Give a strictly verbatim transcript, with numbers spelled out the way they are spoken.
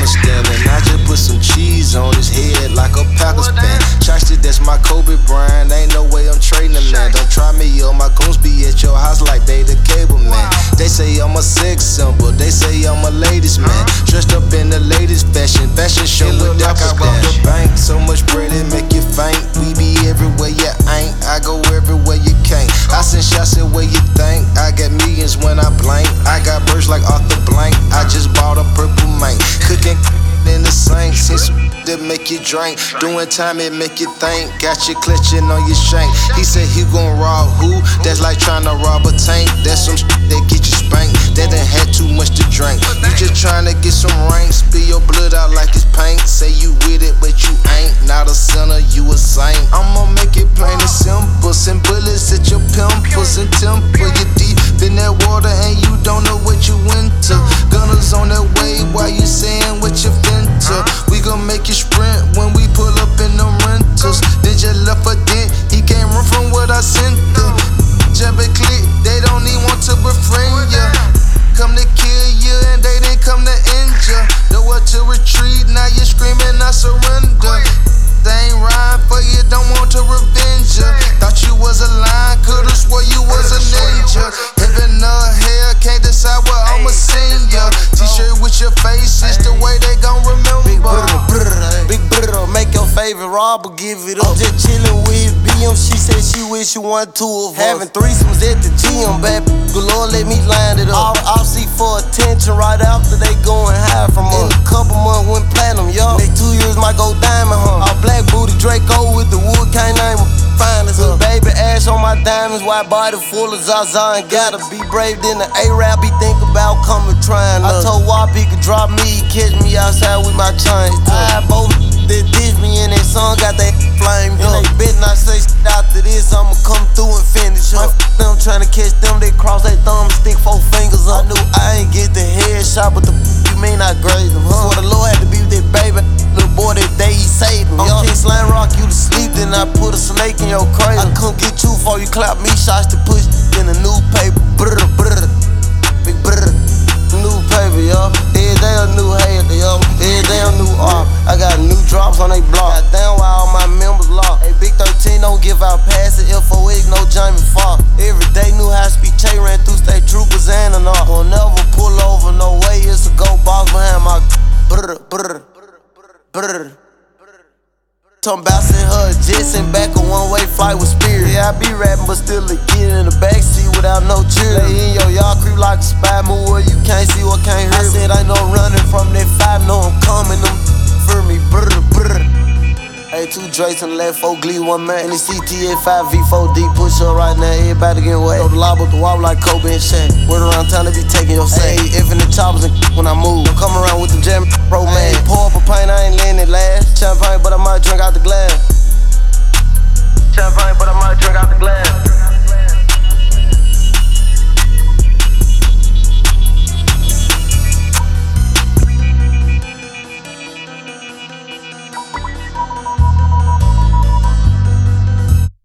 standing. I just put some cheese on his head like a Packers fan. Trusted, that's my Kobe Bryant. Ain't no way I'm trading a man. Don't try me, yo. My goons be at your house like they the cable man. They say I'm a sex symbol. They say I'm a ladies man. Dressed up in the latest fashion. Fashion show with Dapper Dash. The bank, so much bread it make you faint. We be everywhere you ain't. I go everywhere you can't. I send shots at where you think. I got millions when I blank. I got birds like Arthur Blank. I just bought a purple mink. Cooking in the sink. See some that make you drink. Doing time it make you think. Got you clutching on your shank. He said he gon' rob who? That's like trying to rob a tank. That's some shit that get you spanked. That done had too much to drink. You just trying to get some rank. Spill your blood out like it's paint. Say you with it but you ain't. Not a sinner, you a saint. I'ma make it plain and simple. Send bullets at your pimples and temple. You deep in that water and you don't know what you into. Gunners on that way while you saying what you finna. We gon' make you sprint when we pull up in them rentals. Then just left a dent, he can't run from what I sent them. Jab and click, they don't even want to befriend ya. Come to kill you and they didn't come to injure. Nowhere to retreat, now you're screaming I surrender. They ain't rhyme for you, don't want to revenge ya. Thought you was a lion, could've swore you was a ninja. Heaven or hell, can't decide what I'ma send ya. T-shirt with your face, it's the way they gon' remember. Big brother, big brother, make your favorite robber give it up. Just chillin' with B M, she said she wish you one two of us. Having threesomes at the gym, baby, good Lord let me line it up. I'll see for attention right after they goin' high from us. In a couple months went platinum, y'all. Next two years might go diamond, huh? All black booty Draco with the wood, can't name him. Finest, huh? Baby ash on my diamonds, white body full of Zaza, and gotta be brave. Then the A-Rap be think about coming trying. I told Wop he could drop me, catch me outside with my chains. I both that diss me in that song got that flame. And they bet not say shit after this, I'ma come through and finish up. I'm trying to catch them, they cross their thumb and stick four fingers up. I knew I ain't get the headshot, but the you mean I grazed them, huh? So the Lord had to be with that baby, little boy that day he saved him. I'm King Slime Rock you to sleep, then I put a snake in your cradle. I couldn't get you before you clap me shots to push in the newspaper. Brr, brr, big brr, new paper, yo. Every day a new hater, yo. Every day a new arm. I got new drops on they block. Got down while all my members locked. Hey, Big thirteen don't give out passes. F O X, no Jamie Foxx. Every day new high speed Che ran through state troopers and an off. Won't never pull over, no way. It's a go box behind my brr, brr, brr. Talking about send her a jet, send back a one-way flight with Spirit. Yeah, I be rapping, but still a kid in the backseat without no cheer. Lay in your yard, creep like a spy, move where you can't see what can't hear. I said I know running from that five, know I'm coming, them for me, brr, brr. Hey, two Drakes on the left, four Glee, one man. And the C T A five V four D push up right now, everybody getting wet. Throw the lob up the wall like Kobe and Shaq. Word around town, they be taking your say. Hey, if in the choppers and when I move. Don't come around with the jam, pro man. Hey, pour up a pint, I ain't letting it last. Champagne, but I might drink out the glass. Champagne, but I might drink out the glass.